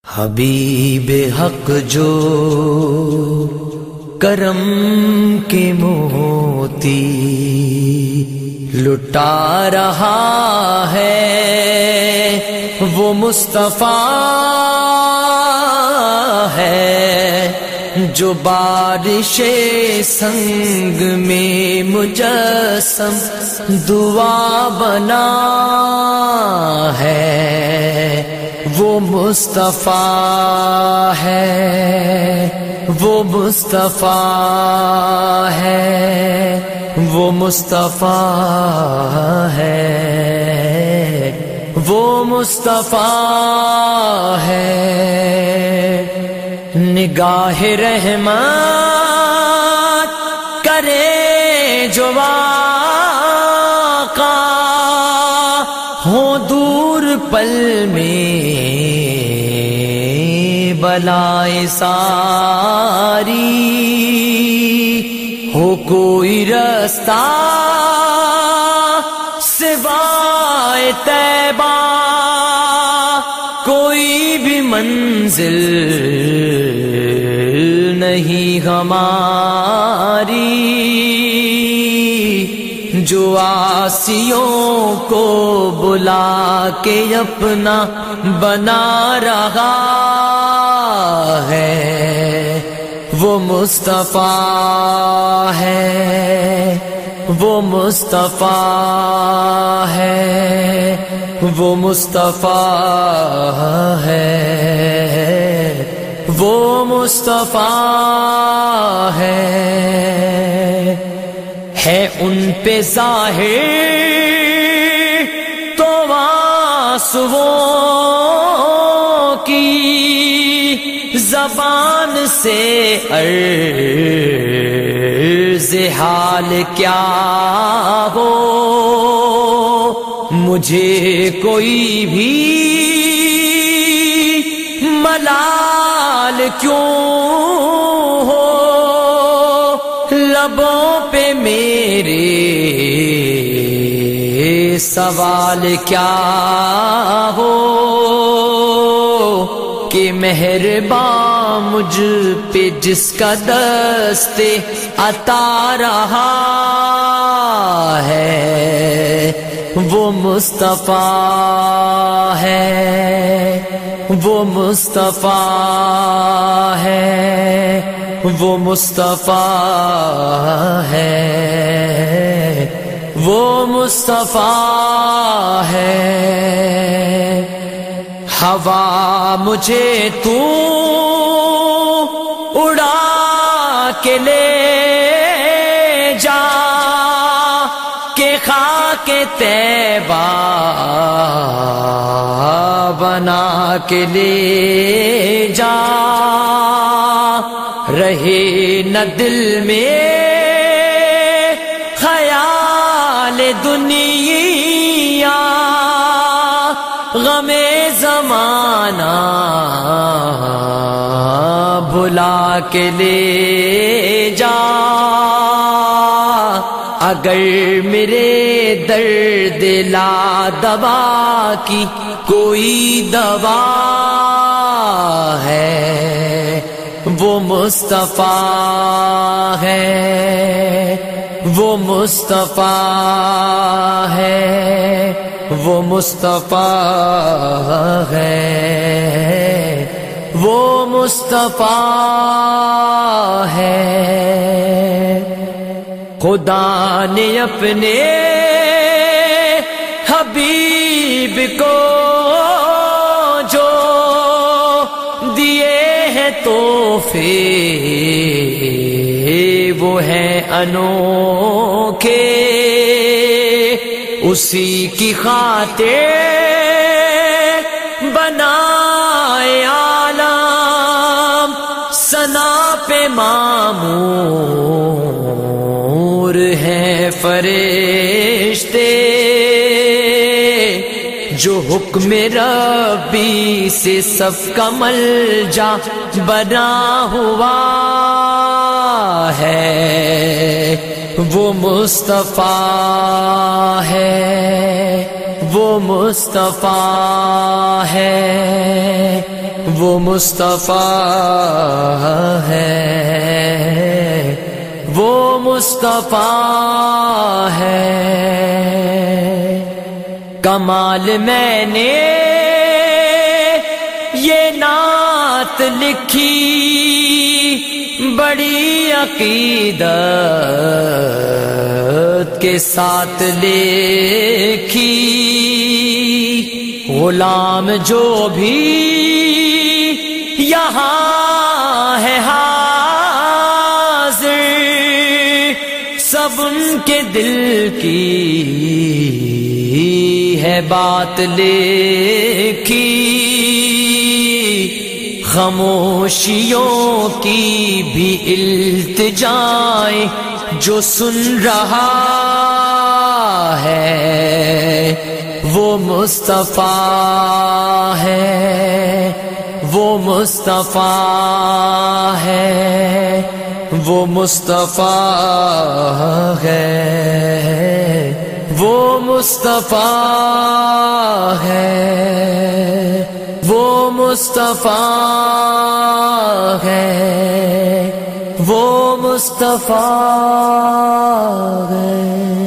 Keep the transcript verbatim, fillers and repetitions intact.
حبیب حق جو کرم کے موتی لٹا رہا ہے، وہ مصطفیٰ ہے جو بارش سنگ میں مجسم دعا بنا ہے، وہ مصطفیٰ ہے، وہ مصطفیٰ ہے، وہ مصطفیٰ ہے، وہ مصطفیٰ ہے۔ نگاہ رحمت کرے جو آقا، ہو دور پل میں بلائے ساری، ہو کوئی رستہ سوائے طیبہ، کوئی بھی منزل نہیں ہماری، جو آسیوں کو بلا کے اپنا بنا رہا ہے، وہ مصطفیٰ ہے، وہ مصطفیٰ ہے، وہ مصطفیٰ ہے، وہ مصطفیٰ ہے۔ ہے ان پہ ظاہر تو آنسوؤں کی، زبان سے عرض حال کیا ہو، مجھے کوئی بھی ملال کیوں ہو، لبوں پہ میرے سوال کیا ہو، کہ مہرباں مجھ پہ جس کا دست عطا رہا ہے، وہ مصطفیٰ ہے، وہ مصطفیٰ ہے، وہ مصطفیٰ ہے، وہ مصطفیٰ ہے۔ ہوا مجھے تو اڑا کے لے جا، کہ خاک طیبہ بنا کے لے جا، رہے نہ دل میں خیال دنیا، غم زمانہ بھلا کے لے جا، اگر میرے درد لا دوا کی کوئی دوا ہے، وہ مصطفیٰ ہے، وہ مصطفیٰ ہے، وہ مصطفیٰ ہے، وہ مصطفیٰ ہے۔ خدا نے اپنے حبیب کو جو دیے ہیں تحفے، وہ ہیں انوکھے، اسی کی خاطر بنائے عالم، ثنا پہ مامور ہیں فرشتے، جو حکم ربی سے سب کا ملجا بنا ہوا ہے، وہ مصطفیٰ ہے، وہ مصطفیٰ ہے، وہ مصطفیٰ ہے، وہ مصطفیٰ ہے۔ کمال میں نے یہ نعت لکھی، بڑی عقیدت کے ساتھ لکھی۔ غلام جو بھی یہاں ہے حاضر، سب ان کے دل کی ہے بات لکھی۔ خاموشیوں کی بھی التجائیں جو سن رہا ہے، وہ مصطفیٰ ہے، وہ مصطفیٰ ہے، وہ مصطفیٰ ہے، وہ مصطفیٰ ہے، وہ مصطفیٰ ہے، وہ مصطفیٰ ہے۔